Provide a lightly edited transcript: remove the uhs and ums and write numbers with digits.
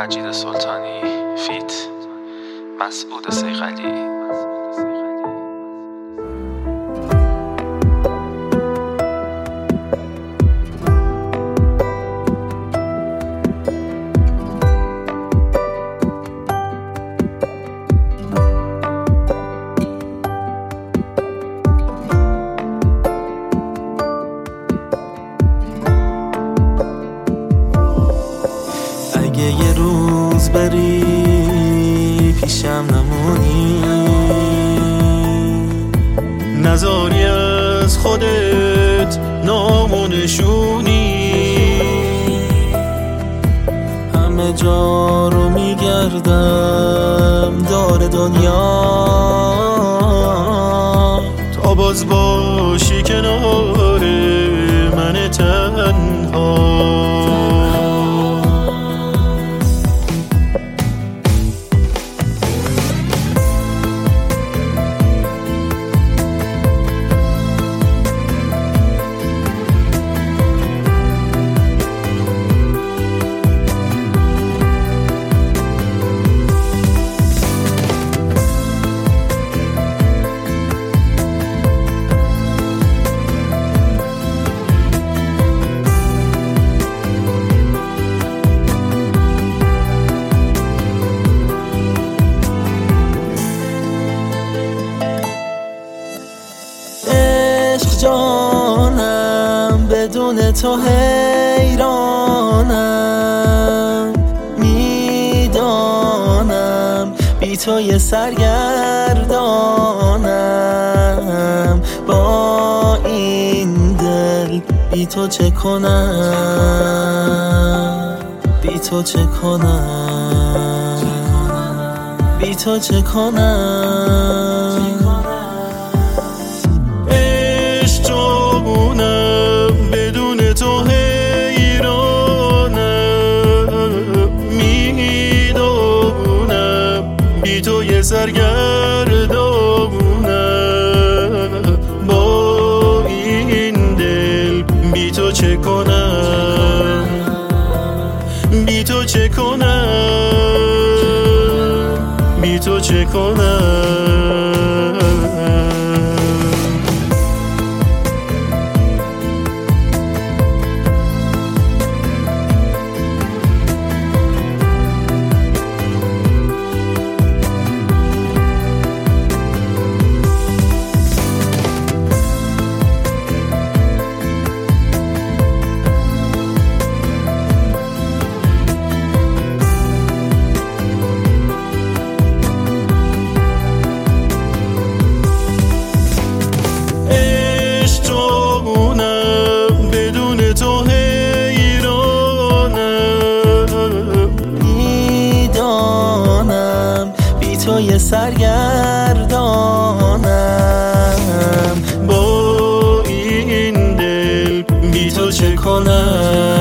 مجید سلطانی فیت مسعود صیقلی. اگه یه روز بری پیشم نمونی، نذاری از خودت نامونشونی، همه جا رو میگردم دار دنیا تا باز باشی کنار من تنها. جانم بدون تو حیرانم، میدانم بی تو یه سرگردانم، با این دل بی تو چه کنم، بی تو چه کنم، بی تو چه کنم. بدون تو حیرانم، میدونم بی تو یه سرگردانم، با این دل بی تو چه کنم، بی تو چه کنم، بی تو چه کنم. تو یه سرگردانم، با این دل بی تو چه کنم.